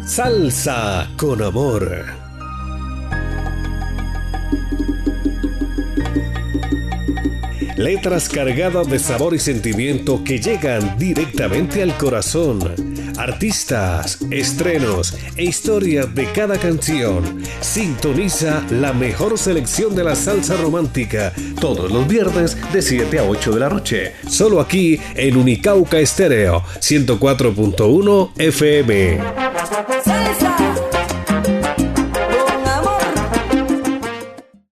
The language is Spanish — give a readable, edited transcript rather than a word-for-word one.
Salsa con amor. Letras cargadas de sabor y sentimiento que llegan directamente al corazón. Artistas, estrenos e historias de cada canción. Sintoniza la mejor selección de la salsa romántica todos los viernes de 7 a 8 de la noche. Solo aquí en Unicauca Estéreo 104.1 FM.